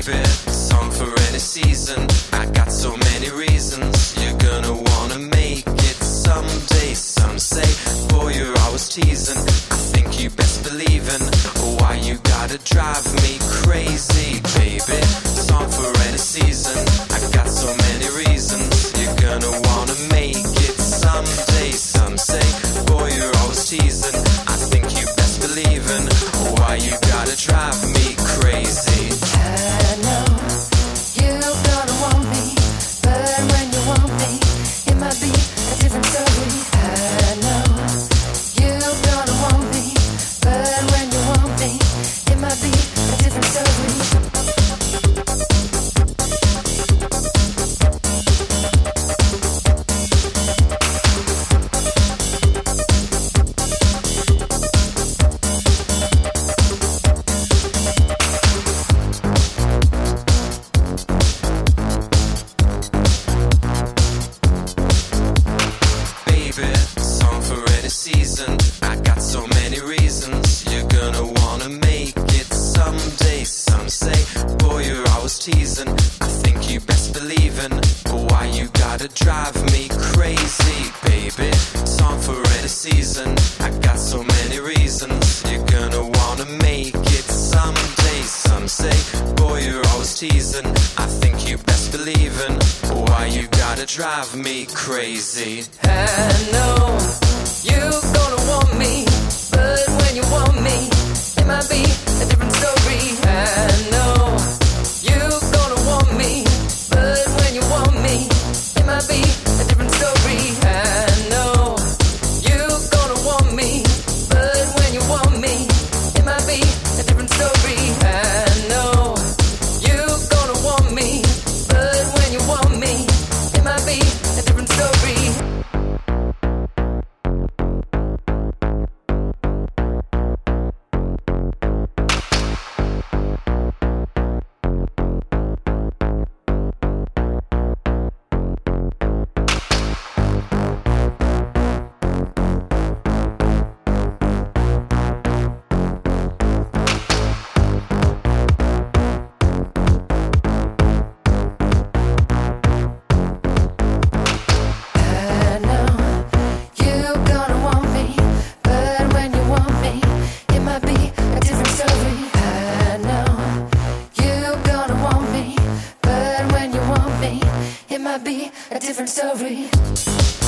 Baby, song for any season. I got so many reasons. You're gonna wanna make it someday. Some say, boy, you're always teasing. I think you best believe in why you gotta drive me crazy. Baby, song for any season. I got so many reasons. You're gonna wanna make it someday. Some say, boy, you're always teasing. I think you best believe in why you gotta drive me crazy. I know you're gonna want me, but when you want me, it might be a different story. I know you're gonna want me, but when you want me, it might be a different story. Season. I got so many reasons. You're gonna wanna make it someday. Some say, boy, you're always teasing. I think you best believe in why you gotta drive me crazy. Baby, song for any season. I got so many reasons. You're gonna wanna make it someday. Some say, boy, you're always teasing. I think you best believe in why you gotta drive me crazy. I know you're gonna want me, but when you want me, it might be a different story. I know you're gonna want me, but when you want me, it might be a different story. I know you're gonna want me, but when you want me, it might be a different story. I know you're gonna want me, but when you want me, it might be a different story. Be a different story.